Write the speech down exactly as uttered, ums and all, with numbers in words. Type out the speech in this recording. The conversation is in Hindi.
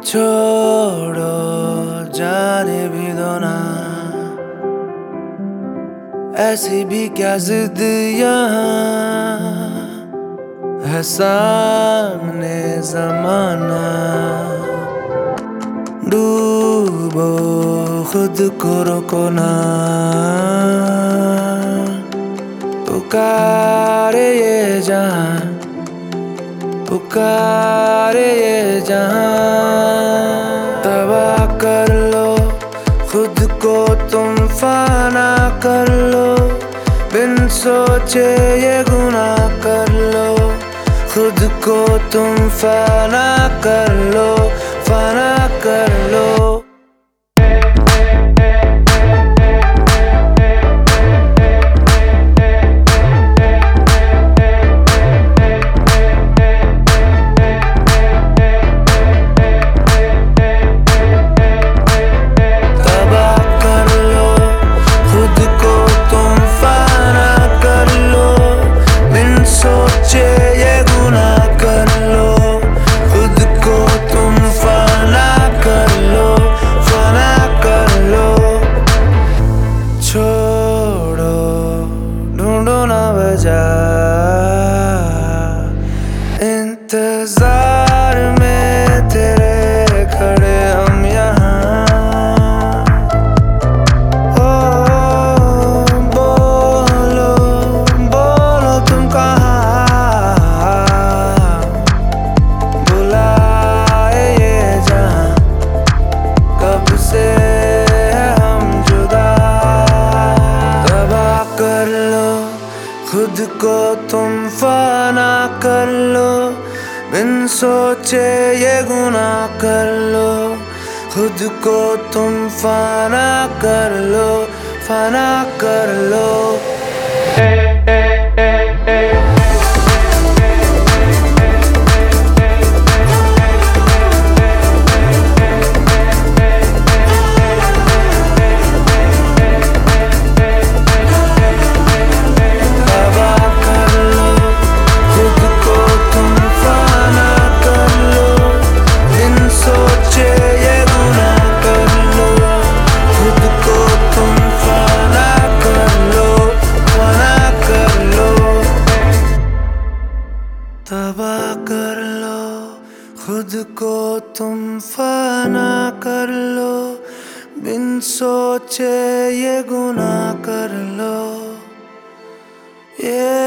छोड़ो जाने भी दो ना, ऐसी भी क्या जिद यहाँ है, सामने जमाना। डूबो खुद को रोको ना, पुकारे ये जहां, पुकारे ये जहां। तबाह कर लो खुद को तुम, फाना कर लो, बिन सोचे ये गुनाह कर लो। खुद को तुम फाना कर लो, फाना कर लो। इंतजार में तेरे खड़े हम यहाँ, ओ बोलो बोलो तुम कहाँ, बुलाए ये जहाँ, कब से है हम जुदा। तबाह कर लो खुद को तुम, फाना कर लो, बिन सोचे ये गुनाह कर लो। खुद को तुम फाना कर लो, फाना कर लो। तबाह कर लो खुद को तुम, फाना कर लो, बिन सोचे ये गुनाह कर लो। ये